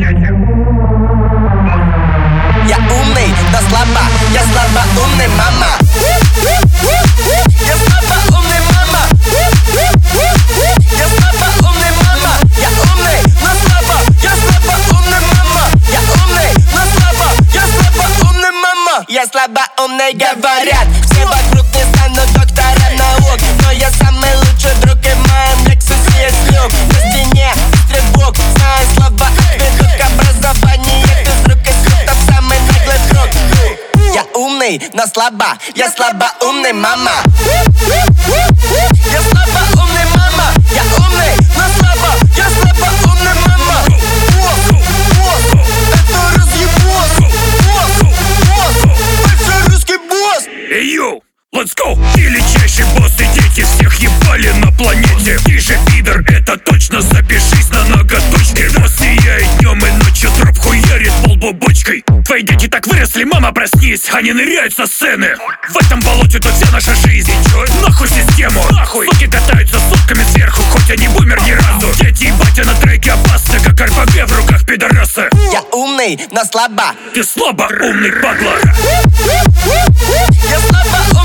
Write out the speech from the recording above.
Я умный, но слабо, я слабо умный, мама. Я слабо умный, мама. Я слабо умный, мама. Я умный, но слабо, я слабо умный, мама. Я умный, но слабо, я слабо умный, мама. Я слабо умный, говорят. Все вокруг не станут доктором наук, но я самый лучший друг, и в моем Лексусе есть люк. На стене стрибок, знаю слова, отведу к образованию. Ты с рук из рук, там самый наглый друг. Я умный, но слабо, я слабо умный, мама. Я слабо умный, мама. Я умный, но слабо, я слабо умный, мама. Это разъебос. Большой русский босс. Эй, йоу, let's go! Величайший босс, и дети всех ебали на планете. Ты же пидор, это точно, запишись на ноготочки. Босс сияет днем и ночью, дроп хуярит полбубочкой. Твои дети так выросли, мама, проснись, они ныряют со сцены. В этом болоте тут вся наша жизнь. Чё? Нахуй систему, нахуй. Суки катаются сутками сверху, хоть они бумер ни разу. Дети и батя на треке опасны, как РПГ в руках пидораса. Я умный, но слабо. Ты слабо умный, падла. Я слабо